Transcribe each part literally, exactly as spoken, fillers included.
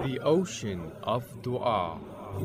The ocean of dua.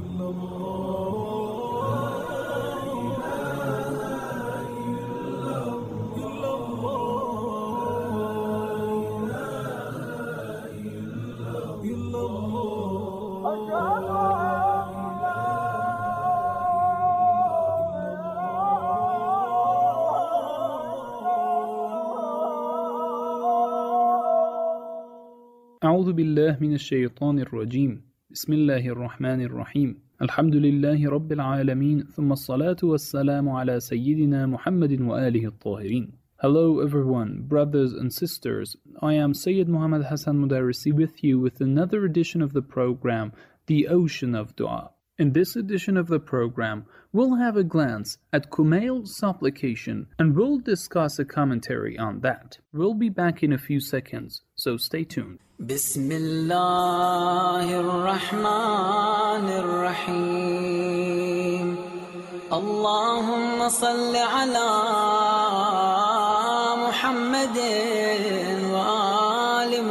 أعوذ بالله من الشيطان الرجيم بسم الله الرحمن الرحيم الحمد لله رب العالمين ثم الصلاة والسلام على سيدنا محمد وآله الطاهرين. Hello everyone, brothers and sisters. I am Sayyid Muhammad Hassan Mudarrisi with you with another edition of the program, The Ocean of Dua. In this edition of the program, we'll have a glance at Kumail's supplication and we'll discuss a commentary on that. We'll be back in a few seconds, so stay tuned. بسم الله الرحمن الرحيم اللهم صل على محمد وآل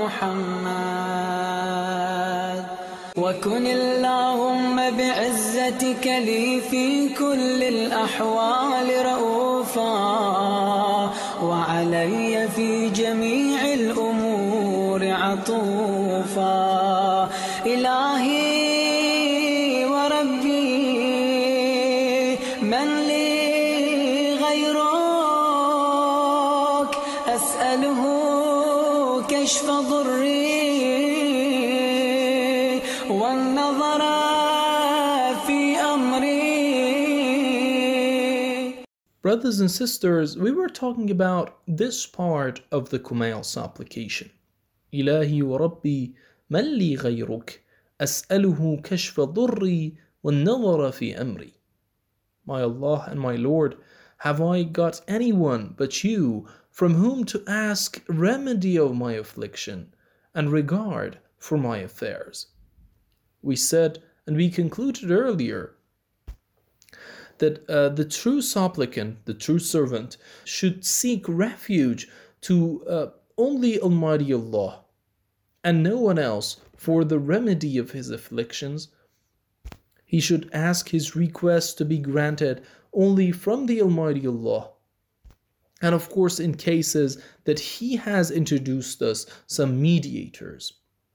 محمد وكن اللهم بعزتك لي في كل الأحوال رؤوفا وعلي في جميع الأمور عطوفا إلهي وربي من لي غيرك أسأله كشف ضري والنظر في أمري. Brothers and sisters, we were talking about this part of the Kumail supplication. إلهي وربي من لي غيرك أسأله كشف ضري والنظر في أمري. My Allah and my Lord, have I got anyone but you from whom to ask remedy of my affliction and regard for my affairs? We said, and we concluded earlier, that uh, the true supplicant, the true servant, should seek refuge to uh, only Almighty Allah and no one else for the remedy of his afflictions. He should ask his request to be granted only from the Almighty Allah. And of course, in cases that He has introduced us some mediators.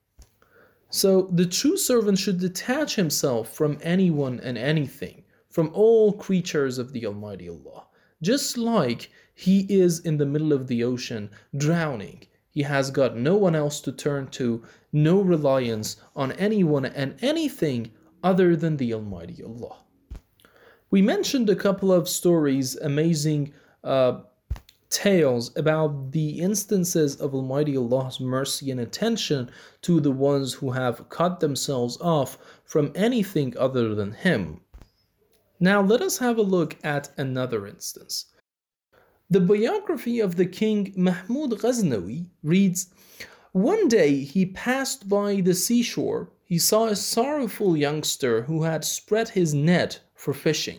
So the true servant should detach himself from anyone and anything, from all creatures of the Almighty Allah. Just like he is in the middle of the ocean, drowning. He has got no one else to turn to, no reliance on anyone and anything other than the Almighty Allah. We mentioned a couple of stories, amazing uh, tales about the instances of Almighty Allah's mercy and attention to the ones who have cut themselves off from anything other than Him. Now let us have a look at another instance. The biography of the king Mahmud Ghaznawi reads, one day he passed by the seashore. He saw a sorrowful youngster who had spread his net for fishing.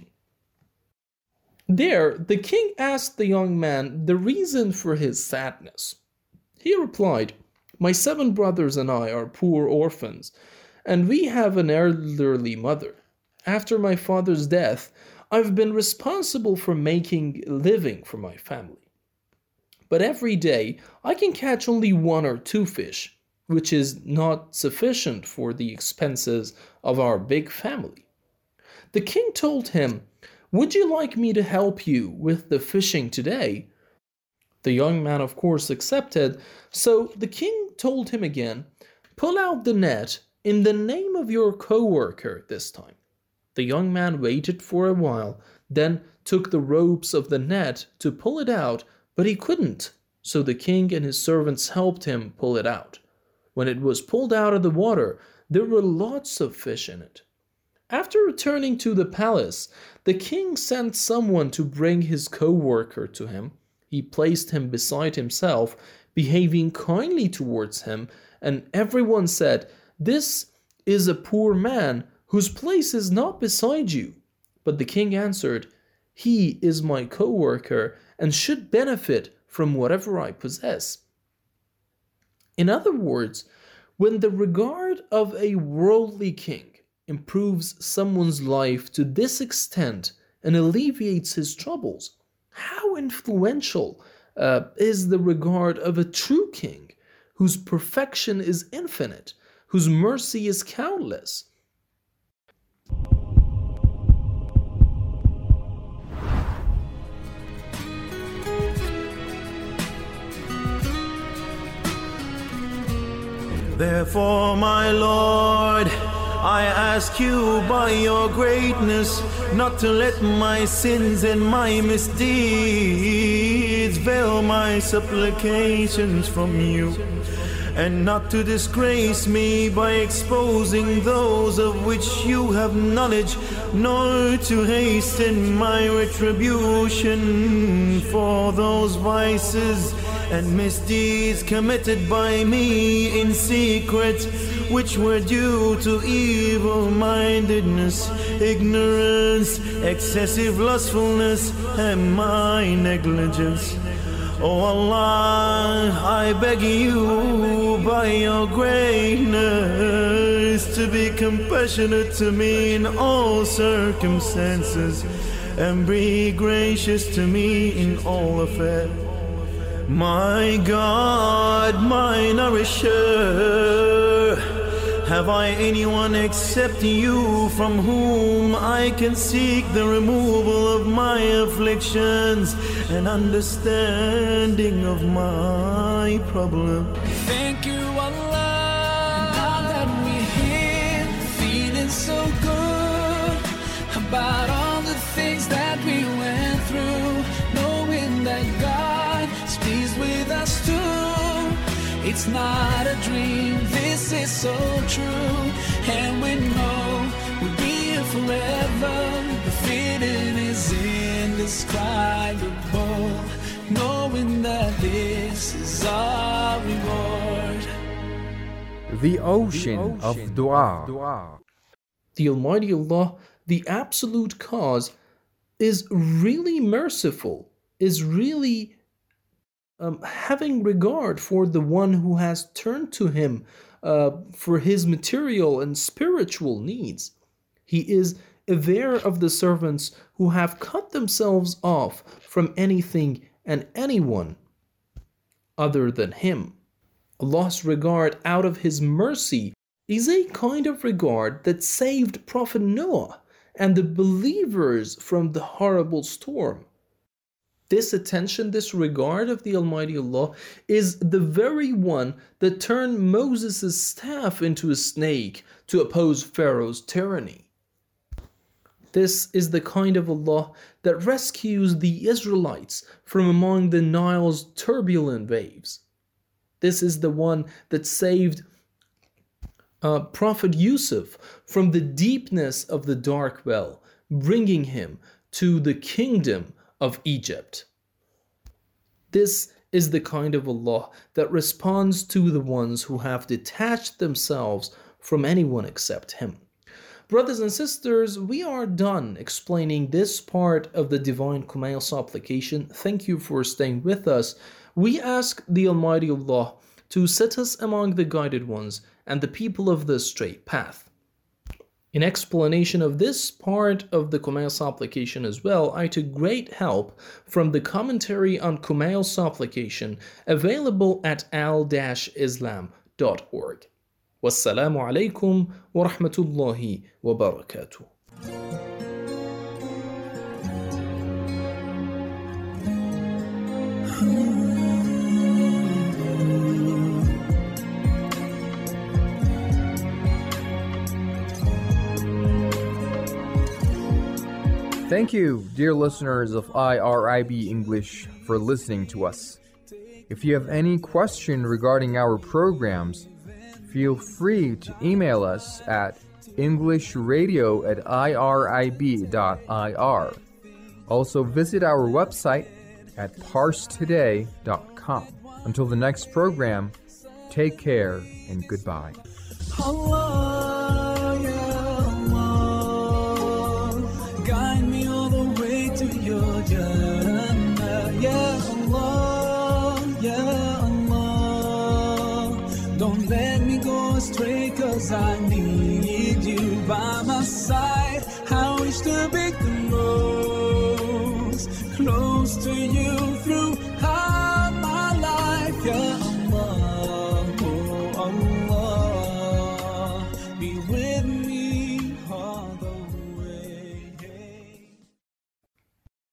There, the king asked the young man the reason for his sadness. He replied, my seven brothers and I are poor orphans, and we have an elderly mother. After my father's death, I've been responsible for making a living for my family. But every day, I can catch only one or two fish, which is not sufficient for the expenses of our big family. The king told him, would you like me to help you with the fishing today? The young man, of course, accepted, so the king told him again, pull out the net in the name of your co-worker this time. The young man waited for a while, then took the ropes of the net to pull it out, but he couldn't, so the king and his servants helped him pull it out. When it was pulled out of the water, there were lots of fish in it. After returning to the palace, the king sent someone to bring his co-worker to him. He placed him beside himself, behaving kindly towards him, and everyone said, this is a poor man whose place is not beside you. But the king answered, he is my co-worker and should benefit from whatever I possess. In other words, When the regard of a worldly king improves someone's life to this extent and alleviates his troubles, how influential uh, is the regard of a true king whose perfection is infinite, whose mercy is countless? Therefore, my Lord, I ask you by your greatness not to let my sins and my misdeeds veil my supplications from you, and not to disgrace me by exposing those of which you have knowledge, nor to hasten my retribution for those vices and misdeeds committed by me in secret, which were due to evil-mindedness, ignorance, excessive lustfulness, and my negligence. O Allah, I beg you by your greatness to be compassionate to me in all circumstances, and be gracious to me in all affairs. My God, my nourisher, have I anyone except you from whom I can seek the removal of my afflictions and understanding of my problem? Thank you, Allah. Now that we're here, feeling so good about all the things that we went through, knowing that God is pleased with us too. It's not a dream, this is so true, and we know we'll be here forever. The feeling is indescribable, knowing that this is our reward. The ocean of dua. The Almighty Allah, the absolute cause, is really merciful, is really um, having regard for the one who has turned to him uh, for his material and spiritual needs. He is aware of the servants who have cut themselves off from anything and anyone other than him. Allah's regard out of his mercy is a kind of regard that saved Prophet Noah and the believers from the horrible storm. This attention, this regard of the Almighty Allah is the very one that turned Moses' staff into a snake to oppose Pharaoh's tyranny. This is the kind of Allah that rescues the Israelites from among the Nile's turbulent waves. This is the one that saved uh, Prophet Yusuf from the deepness of the dark well, bringing him to the kingdom of Egypt. This is the kind of Allah that responds to the ones who have detached themselves from anyone except him. Brothers and sisters, we are done explaining this part of the Divine Kumail supplication. Thank you for staying with us. We ask the Almighty Allah to set us among the guided ones and the people of the straight path. In explanation of this part of the Kumail supplication as well, I took great help from the commentary on Kumail supplication available at al dash islam dot org. Wassalamu alaikum wa rahmatullahi wa barakatuh. Thank you, dear listeners of I R I B English, for listening to us. If you have any question regarding our programs, feel free to email us at englishradio at irib dot I R. Also visit our website at parse today dot com. Until the next program, take care and goodbye. Allah, ya Allah, guide me all the way to your Jannah. Ya Allah, ya Allah, don't let me go pray cause I need you by my side. I wish to be close, close to you through